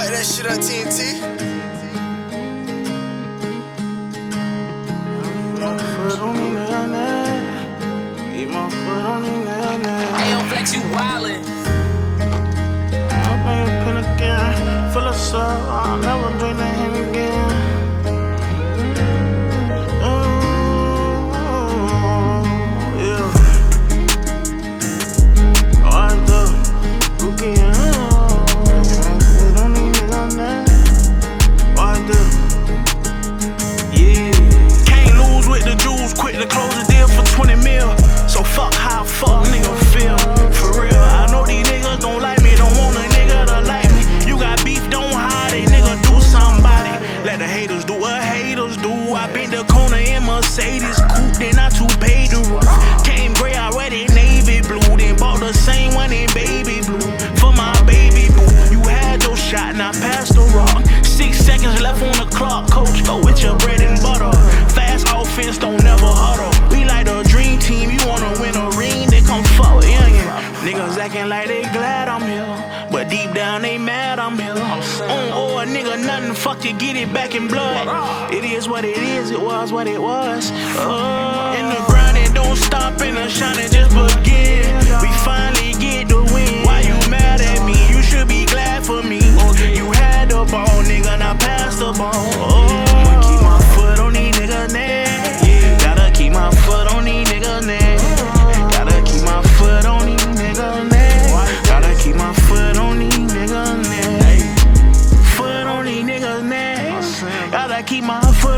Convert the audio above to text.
Play that shit on TNT. Ayo, Flex, you wildin'. I bring a pen again, fill us up, I'll never drink that hand again. Yeah. What the? Rookie, don't need me on that. What the? Yeah. Can't lose with the jewels, quick to close the deal for 20 mil. So fuck how fuck nigga feel. For real, I know these niggas don't like me, don't want a nigga to like me. You got beef, don't hide it, nigga, do somebody. Let the haters do what haters do. I been the corner in Mercedes coupe, then I too paid the roof. Came gray, I read it navy blue, then bought the same one in baby blue. For my baby boo, you had your shot, now pass the rock. 6 seconds left on the clock, coach, go with your bread and butter. Fast offense, don't never huddle. We like the dream team, you wanna win a ring, they come fuck with youngin'. Niggas acting like they glad I'm here, but deep down they mad I'm here. A nigga nothing, fuck you, get it back in blood. It is what it is, it was what it was. In the grind it don't stop and the shining just begin. We finally get the win. Why you mad at me? You should be glad for me. You had the ball, nigga, now pass the ball. Keep my foot on these niggas' neck. Gotta keep my foot on these niggas' neck. Gotta keep my foot on these niggas' neck. Gotta keep my foot on these niggas' neck. Foot on these niggas' neck. Gotta keep my foot